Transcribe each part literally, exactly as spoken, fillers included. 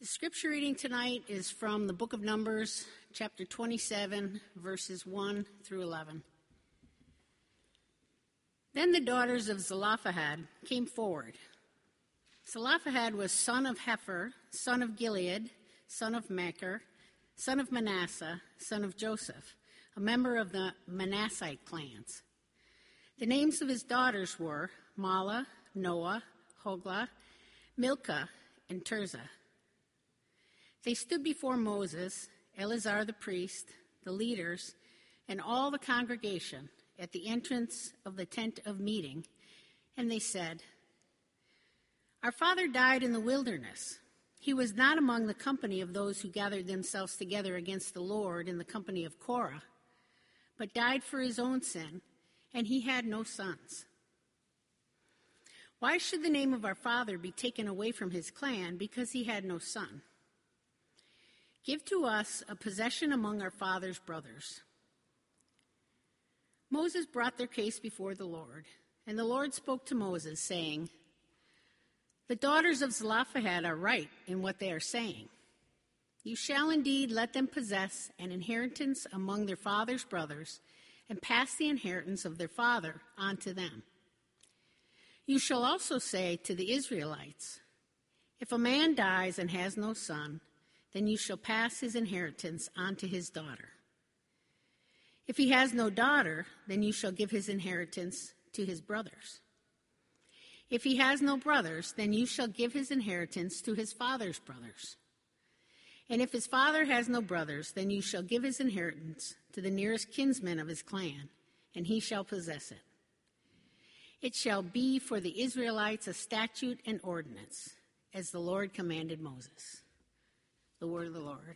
The scripture reading tonight is from the book of Numbers, chapter twenty-seven, verses one through eleven. Then the daughters of Zelophehad came forward. Zelophehad was son of Hepher, son of Gilead, son of Machir, son of Manasseh, son of Joseph, a member of the Manassite clans. The names of his daughters were Mahlah, Noah, Hoglah, Milcah, and Tirzah. They stood before Moses, Eleazar the priest, the leaders, and all the congregation at the entrance of the tent of meeting, and they said, "Our father died in the wilderness. He was not among the company of those who gathered themselves together against the Lord in the company of Korah, but died for his own sin, and he had no sons. Why should the name of our father be taken away from his clan because he had no son? Give to us a possession among our father's brothers." Moses brought their case before the Lord, and the Lord spoke to Moses, saying, "The daughters of Zelophehad are right in what they are saying. You shall indeed let them possess an inheritance among their father's brothers, and pass the inheritance of their father on to them. You shall also say to the Israelites, if a man dies and has no son, then you shall pass his inheritance on to his daughter. If he has no daughter, then you shall give his inheritance to his brothers. If he has no brothers, then you shall give his inheritance to his father's brothers. And if his father has no brothers, then you shall give his inheritance to the nearest kinsman of his clan, and he shall possess it. It shall be for the Israelites a statute and ordinance, as the Lord commanded Moses." The word of the Lord.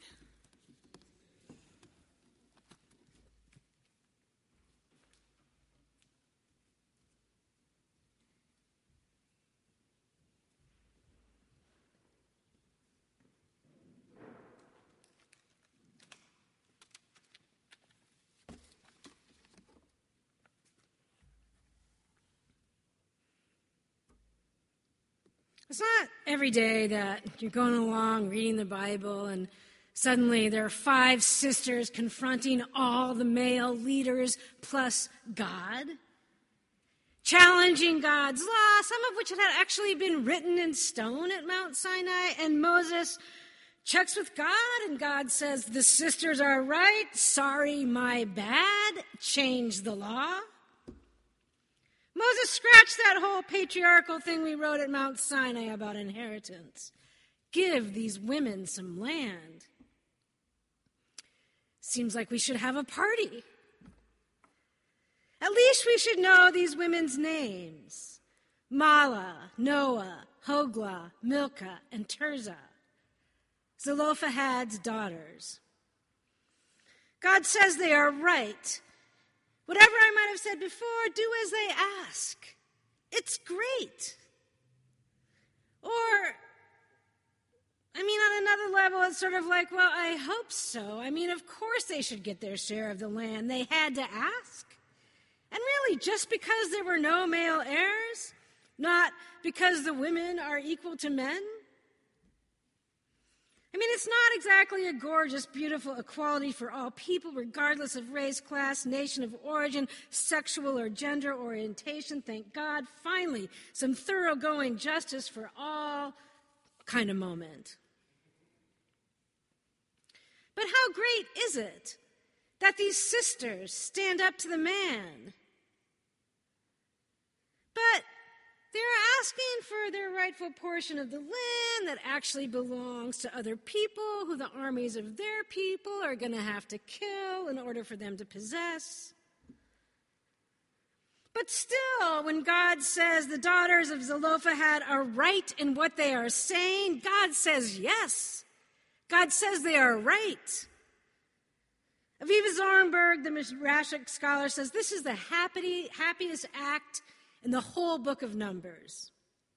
It's not every day that you're going along reading the Bible and suddenly there are five sisters confronting all the male leaders plus God, challenging God's law, some of which had actually been written in stone at Mount Sinai, and Moses checks with God, and God says, "The sisters are right, sorry, my bad, change the law." Moses scratched that whole patriarchal thing we wrote at Mount Sinai about inheritance. Give these women some land. Seems like we should have a party. At least we should know these women's names. Mahlah, Noah, Hoglah, Milcah, and Tirzah, Zelophehad's daughters. God says they are right. Whatever I might have said before, do as they ask. It's great. Or, I mean, on another level, it's sort of like, well, I hope so. I mean, of course they should get their share of the land. They had to ask. And really, just because there were no male heirs, not because the women are equal to men. I mean, it's not exactly a gorgeous, beautiful equality for all people, regardless of race, class, nation of origin, sexual or gender orientation. Thank God. Finally, some thoroughgoing justice for all kind of moment. But how great is it that these sisters stand up to the man? But they're asking for their rightful portion of the land that actually belongs to other people who the armies of their people are going to have to kill in order for them to possess. But still, when God says the daughters of Zelophehad are right in what they are saying, God says yes. God says they are right. Aviva Zornberg, the Midrashic scholar, says this is the happy, happiest act in the whole book of Numbers,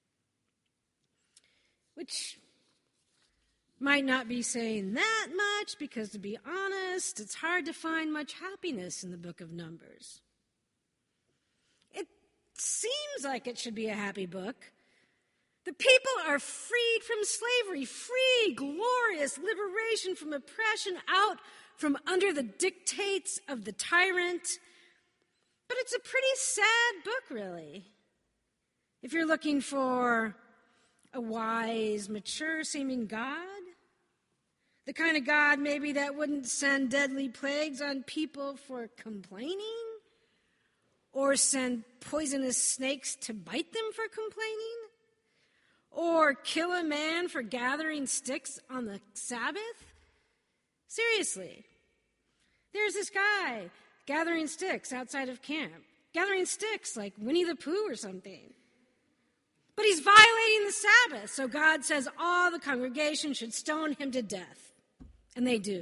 which might not be saying that much because, to be honest, it's hard to find much happiness in the book of Numbers. It seems like it should be a happy book. The people are freed from slavery, free, glorious liberation from oppression, out from under the dictates of the tyrant. But it's a pretty sad book, really. If you're looking for a wise, mature-seeming God, the kind of God maybe that wouldn't send deadly plagues on people for complaining, or send poisonous snakes to bite them for complaining, or kill a man for gathering sticks on the Sabbath? Seriously, there's this guy gathering sticks outside of camp, gathering sticks like Winnie the Pooh or something. But he's violating the Sabbath, so God says all the congregation should stone him to death. And they do.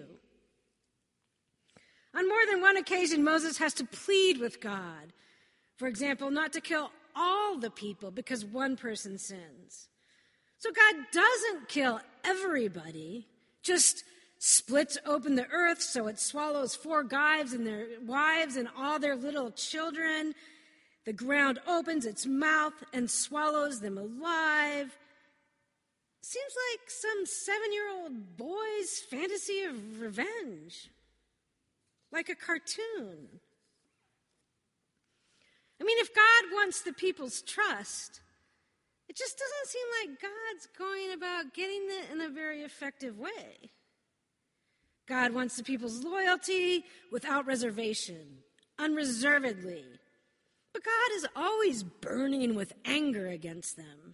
On more than one occasion, Moses has to plead with God, for example, not to kill all the people because one person sins. So God doesn't kill everybody, just splits open the earth so it swallows four guys and their wives and all their little children. The ground opens its mouth and swallows them alive. Seems like some seven-year-old boy's fantasy of revenge, like a cartoon. I mean, if God wants the people's trust, it just doesn't seem like God's going about getting it in a very effective way. God wants the people's loyalty without reservation, unreservedly. But God is always burning with anger against them.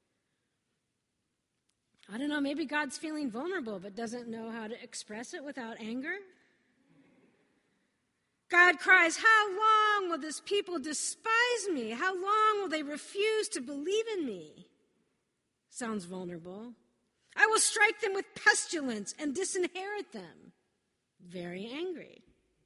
I don't know, maybe God's feeling vulnerable but doesn't know how to express it without anger. God cries, how long will this people despise me? How long will they refuse to believe in me? Sounds vulnerable. I will strike them with pestilence and disinherit them. Very angry.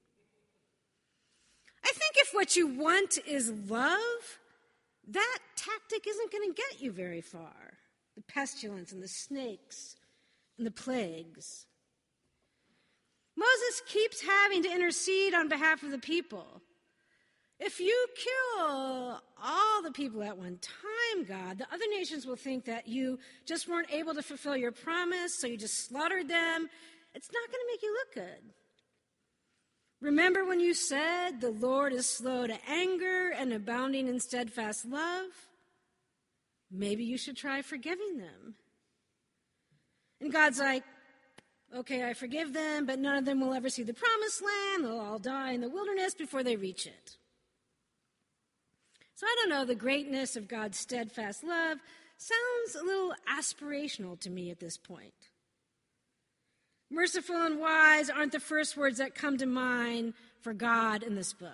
I think if what you want is love, that tactic isn't going to get you very far. The pestilence and the snakes and the plagues. Moses keeps having to intercede on behalf of the people. If you kill all the people at one time, God, the other nations will think that you just weren't able to fulfill your promise, so you just slaughtered them. It's not going to make you look good. Remember when you said the Lord is slow to anger and abounding in steadfast love? Maybe you should try forgiving them. And God's like, okay, I forgive them, but none of them will ever see the promised land. They'll all die in the wilderness before they reach it. So I don't know, the greatness of God's steadfast love sounds a little aspirational to me at this point. Merciful and wise aren't the first words that come to mind for God in this book.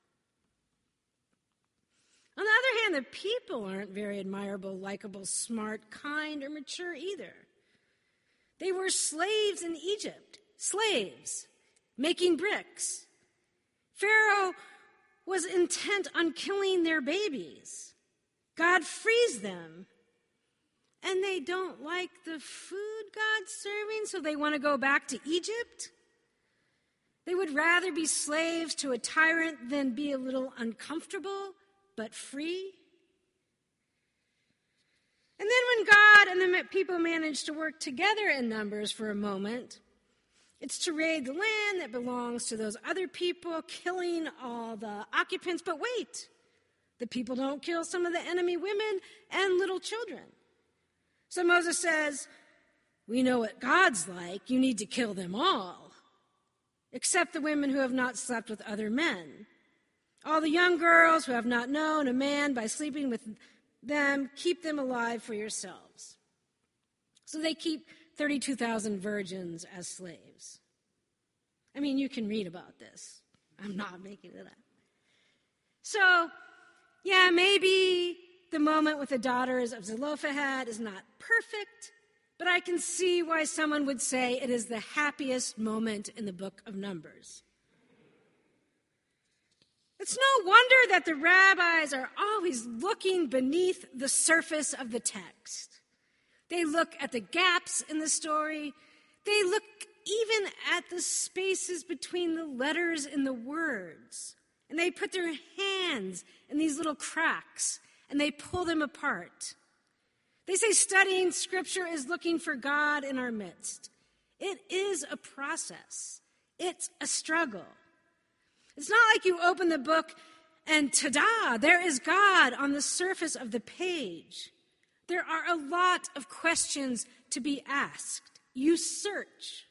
On the other hand, the people aren't very admirable, likable, smart, kind, or mature either. They were slaves in Egypt, slaves, making bricks. Pharaoh was intent on killing their babies. God frees them. And they don't like the food God's serving, so they want to go back to Egypt. They would rather be slaves to a tyrant than be a little uncomfortable, but free. And then when God and the people manage to work together in numbers for a moment, it's to raid the land that belongs to those other people, killing all the occupants. But wait, the people don't kill some of the enemy women and little children. So Moses says, we know what God's like. You need to kill them all, except the women who have not slept with other men. All the young girls who have not known a man by sleeping with them, keep them alive for yourselves. So they keep thirty-two thousand virgins as slaves. I mean, you can read about this. I'm not making it up. So, yeah, maybe the moment with the daughters of Zelophehad is not perfect, but I can see why someone would say it is the happiest moment in the book of Numbers. It's no wonder that the rabbis are always looking beneath the surface of the text. They look at the gaps in the story. They look even at the spaces between the letters in the words. And they put their hands in these little cracks and they pull them apart. They say studying Scripture is looking for God in our midst. It is a process. It's a struggle. It's not like you open the book and ta-da, there is God on the surface of the page. There are a lot of questions to be asked. You search.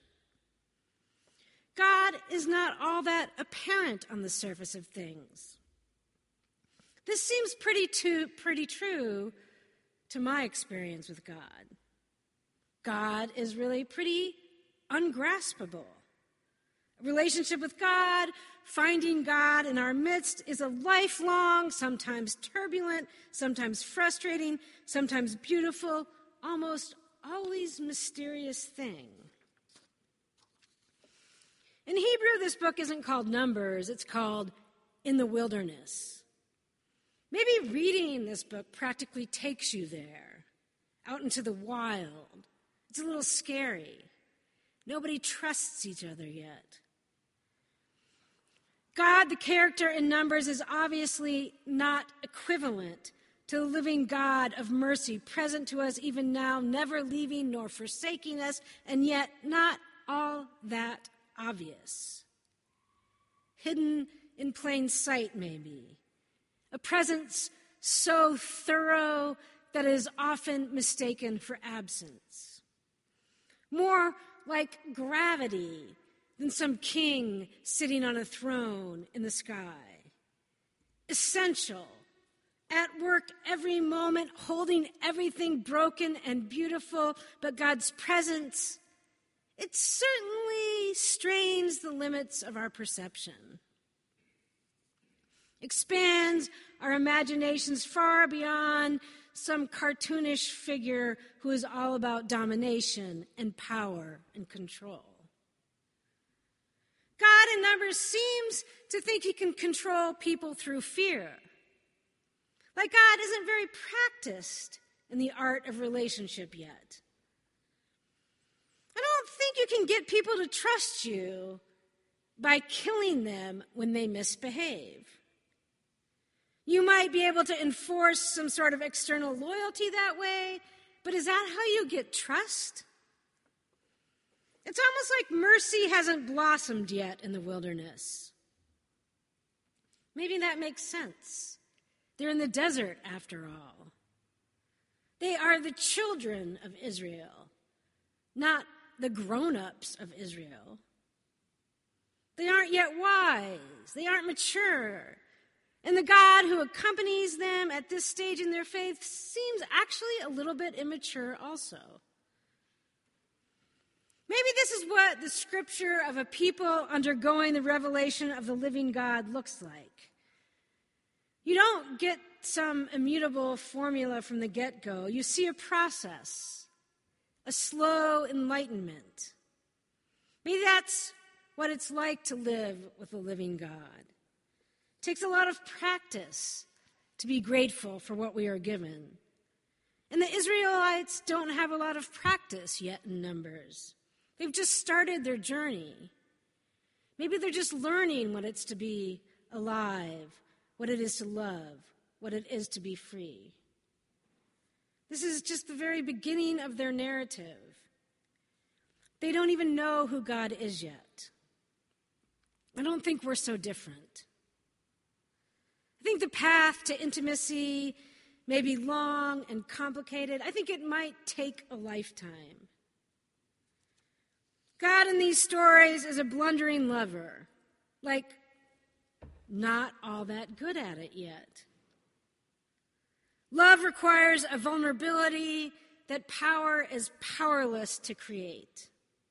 God is not all that apparent on the surface of things. This seems pretty, too, pretty true to my experience with God. God is really pretty ungraspable. A relationship with God, finding God in our midst, is a lifelong, sometimes turbulent, sometimes frustrating, sometimes beautiful, almost always mysterious thing. In Hebrew, this book isn't called Numbers, it's called In the Wilderness. Maybe reading this book practically takes you there, out into the wild. It's a little scary. Nobody trusts each other yet. God, the character in Numbers, is obviously not equivalent to the living God of mercy, present to us even now, never leaving nor forsaking us, and yet not all that obvious. Hidden in plain sight, maybe. A presence so thorough that it is often mistaken for absence. More like gravity than some king sitting on a throne in the sky. Essential, at work every moment, holding everything broken and beautiful, but God's presence, it certainly strains the limits of our perception. Expands our imaginations far beyond some cartoonish figure who is all about domination and power and control. God in Numbers seems to think he can control people through fear. Like God isn't very practiced in the art of relationship yet. I don't think you can get people to trust you by killing them when they misbehave. You might be able to enforce some sort of external loyalty that way, but is that how you get trust? It's almost like mercy hasn't blossomed yet in the wilderness. Maybe that makes sense. They're in the desert, after all. They are the children of Israel, not the grown-ups of Israel. They aren't yet wise. They aren't mature. And the God who accompanies them at this stage in their faith seems actually a little bit immature also. Maybe this is what the scripture of a people undergoing the revelation of the living God looks like. You don't get some immutable formula from the get-go. You see a process, a slow enlightenment. Maybe that's what it's like to live with the living God. It takes a lot of practice to be grateful for what we are given. And the Israelites don't have a lot of practice yet in Numbers. They've just started their journey. Maybe they're just learning what it's to be alive, what it is to love, what it is to be free. This is just the very beginning of their narrative. They don't even know who God is yet. I don't think we're so different. I think the path to intimacy may be long and complicated. I think it might take a lifetime. God in these stories is a blundering lover, like not all that good at it yet. Love requires a vulnerability that power is powerless to create.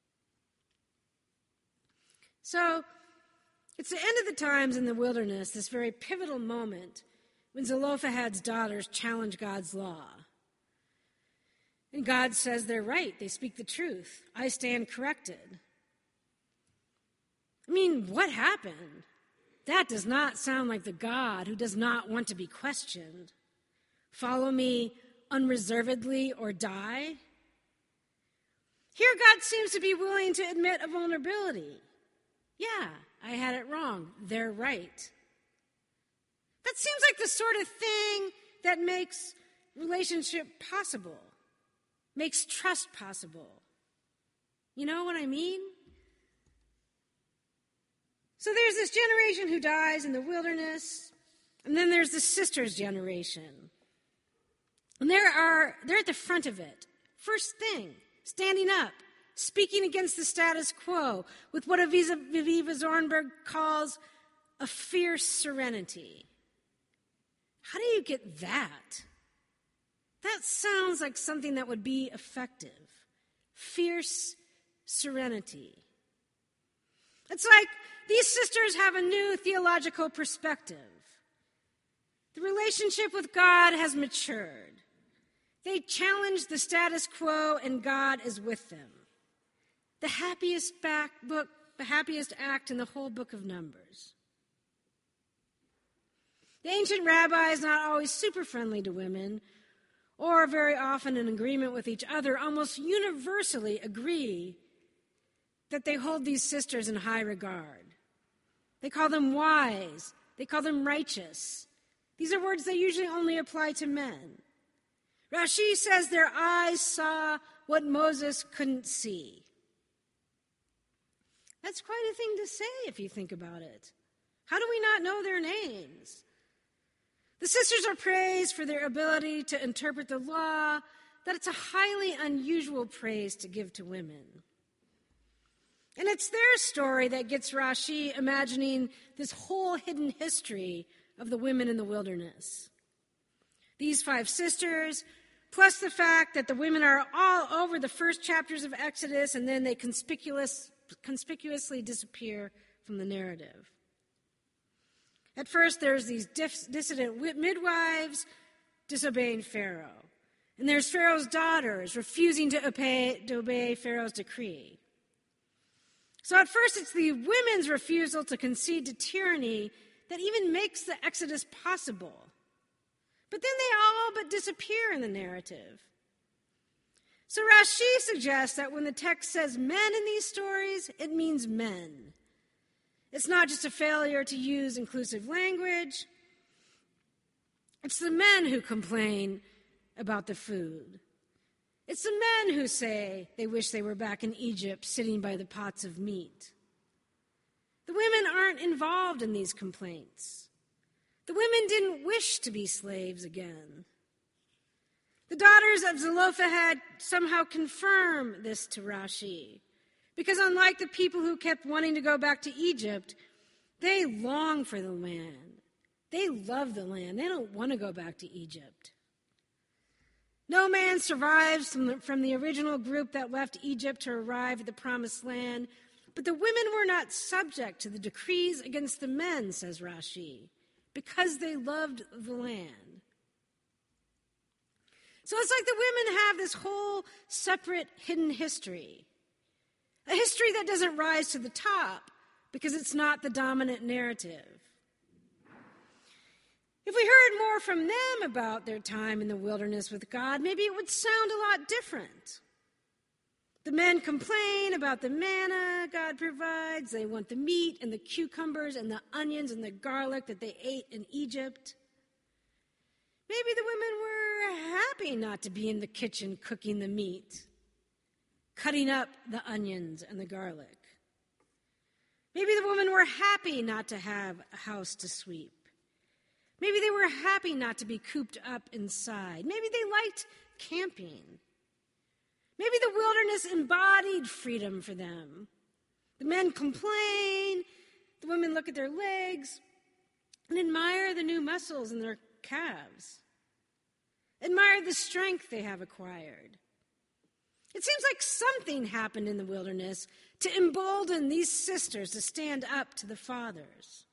So, it's the end of the times in the wilderness, this very pivotal moment when Zelophehad's daughters challenge God's law. And God says they're right. They speak the truth. I stand corrected. I mean, what happened? That does not sound like the God who does not want to be questioned. Follow me unreservedly or die? Here God seems to be willing to admit a vulnerability. Yeah, I had it wrong. They're right. That seems like the sort of thing that makes relationship possible. makes trust possible. You know what I mean? So there's this generation who dies in the wilderness, and then there's the sisters' generation. And there are, they're at the front of it. First thing, standing up, speaking against the status quo with what Aviva Zornberg calls a fierce serenity. How do you get that? That sounds like something that would be effective. Fierce serenity. It's like these sisters have a new theological perspective. The relationship with God has matured. They challenge the status quo, and God is with them. The happiest back book, the happiest act in the whole book of Numbers. The ancient rabbis, not always super friendly to women, or very often in agreement with each other, almost universally agree that they hold these sisters in high regard. They call them wise. They call them righteous. These are words that usually only apply to men. Rashi says their eyes saw what Moses couldn't see. That's quite a thing to say if you think about it. How do we not know their names? The sisters are praised for their ability to interpret the law, that it's a highly unusual praise to give to women. And it's their story that gets Rashi imagining this whole hidden history of the women in the wilderness. These five sisters, plus the fact that the women are all over the first chapters of Exodus, and then they conspicuous, conspicuously disappear from the narrative. At first, there's these dis- dissident midwives disobeying Pharaoh. And there's Pharaoh's daughters refusing to obey, to obey Pharaoh's decree. So at first, it's the women's refusal to concede to tyranny that even makes the Exodus possible. But then they all but disappear in the narrative. So Rashi suggests that when the text says men in these stories, it means men. It's not just a failure to use inclusive language. It's the men who complain about the food. It's the men who say they wish they were back in Egypt sitting by the pots of meat. The women aren't involved in these complaints. The women didn't wish to be slaves again. The daughters of Zelophehad somehow confirm this to Rashi, because unlike the people who kept wanting to go back to Egypt, they long for the land. They love the land. They don't want to go back to Egypt. No man survives from the, from the original group that left Egypt to arrive at the promised land, but the women were not subject to the decrees against the men, says Rashi, because they loved the land. So it's like the women have this whole separate hidden history, a history that doesn't rise to the top because it's not the dominant narrative. If we heard more from them about their time in the wilderness with God, maybe it would sound a lot different. The men complain about the manna God provides. They want the meat and the cucumbers and the onions and the garlic that they ate in Egypt. Maybe the women were happy not to be in the kitchen cooking the meat, cutting up the onions and the garlic. Maybe the women were happy not to have a house to sweep. Maybe they were happy not to be cooped up inside. Maybe they liked camping. Maybe the wilderness embodied freedom for them. The men complain, the women look at their legs and admire the new muscles in their calves, admire the strength they have acquired. It seems like something happened in the wilderness to embolden these sisters to stand up to the fathers.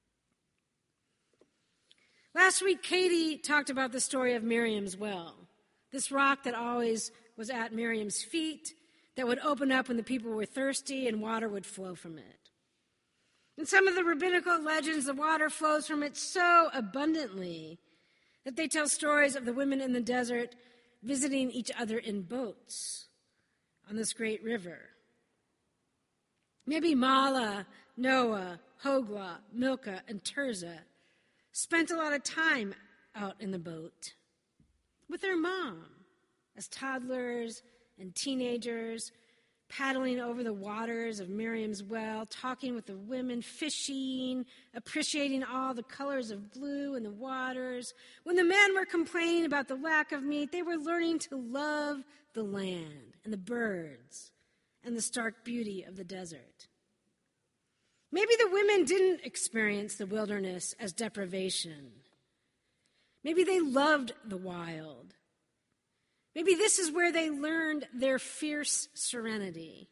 Last week, Katie talked about the story of Miriam's well, this rock that always was at Miriam's feet, that would open up when the people were thirsty and water would flow from it. In some of the rabbinical legends, the water flows from it so abundantly that they tell stories of the women in the desert visiting each other in boats on this great river. Maybe Mala, Noah, Hogla, Milcah, and Tirzah spent a lot of time out in the boat with their mom, as toddlers and teenagers, paddling over the waters of Miriam's well, talking with the women, fishing, appreciating all the colors of blue in the waters. When the men were complaining about the lack of meat, they were learning to love the land and the birds and the stark beauty of the desert. Maybe the women didn't experience the wilderness as deprivation. Maybe they loved the wild. Maybe this is where they learned their fierce serenity.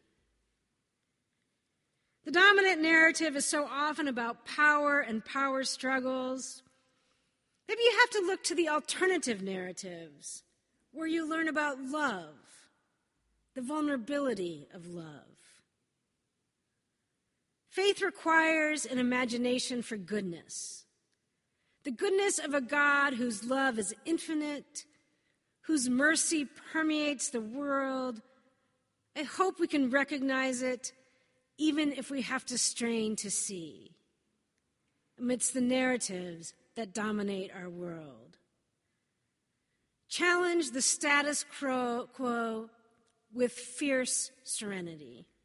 The dominant narrative is so often about power and power struggles. Maybe you have to look to the alternative narratives, where you learn about love, the vulnerability of love. Faith requires an imagination for goodness. The goodness of a God whose love is infinite, whose mercy permeates the world. I hope we can recognize it, even if we have to strain to see, amidst the narratives that dominate our world. Challenge the status quo with fierce serenity.